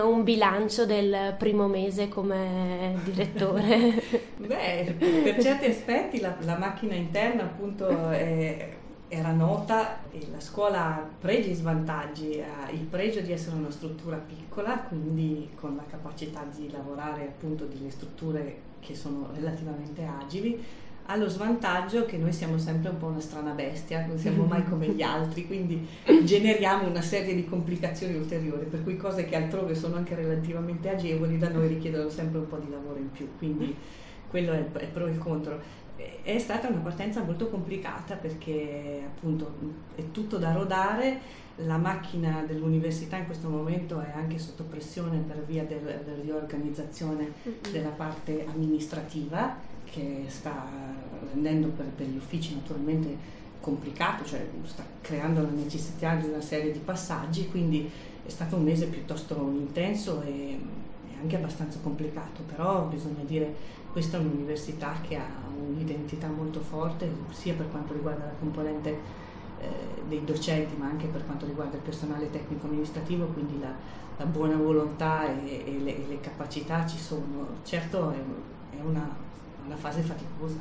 un bilancio del primo mese come direttore? Beh, per certi aspetti la macchina interna appunto era nota e la scuola ha pregi e svantaggi, ha il pregio di essere una struttura piccola, quindi con la capacità di lavorare appunto delle strutture che sono relativamente agili, ha lo svantaggio che noi siamo sempre un po' una strana bestia, non siamo mai come gli altri, quindi generiamo una serie di complicazioni ulteriori, per cui cose che altrove sono anche relativamente agevoli, da noi richiedono sempre un po' di lavoro in più, quindi quello è pro e il contro. È stata una partenza molto complicata perché appunto è tutto da rodare, la macchina dell'università in questo momento è anche sotto pressione per via della riorganizzazione della parte amministrativa che sta rendendo per gli uffici naturalmente complicato, cioè sta creando la necessità di una serie di passaggi, quindi è stato un mese piuttosto intenso e anche abbastanza complicato, però bisogna dire questa è un'università che ha un'identità molto forte sia per quanto riguarda la componente dei docenti ma anche per quanto riguarda il personale tecnico amministrativo, quindi la buona volontà e le capacità ci sono. Certo è una fase faticosa.